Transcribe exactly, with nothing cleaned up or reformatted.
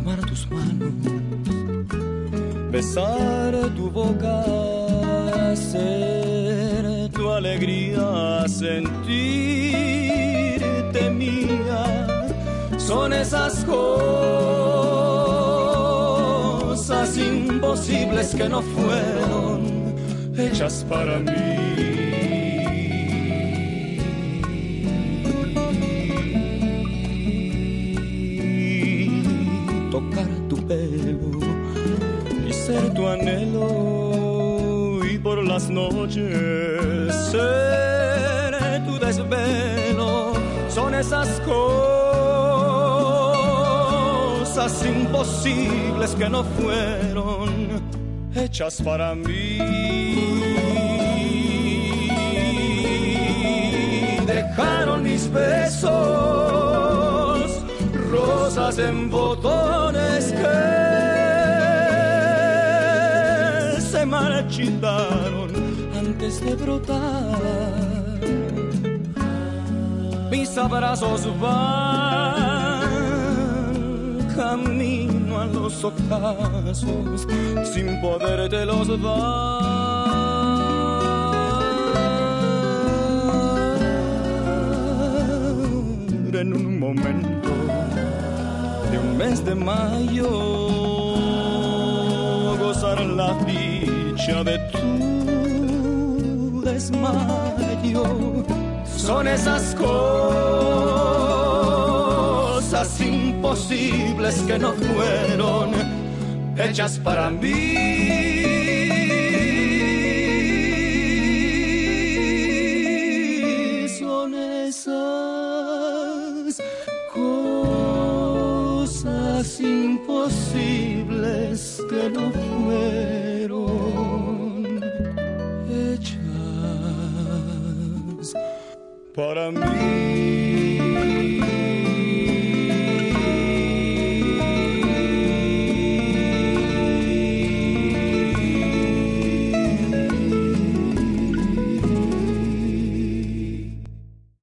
tomar tus manos, besar tu boca, ser tu alegría, sentirte mía. Son esas cosas imposibles que no fueron hechas para mí. Tocar tu pelo y ser tu anhelo, y por las noches ser tu desvelo. Son esas cosas imposibles que no fueron hechas para mí. Dejaron mis besos rosas en botones que se marchitaron antes de brotar. Mis abrazos van camino a los ocasos sin podértelos dar. En un momento de un mes de mayo, gozar la dicha de tu desmayo. Son esas cosas imposibles que no fueron hechas para mí. Son esas cosas imposibles que no fueron hechas para mí.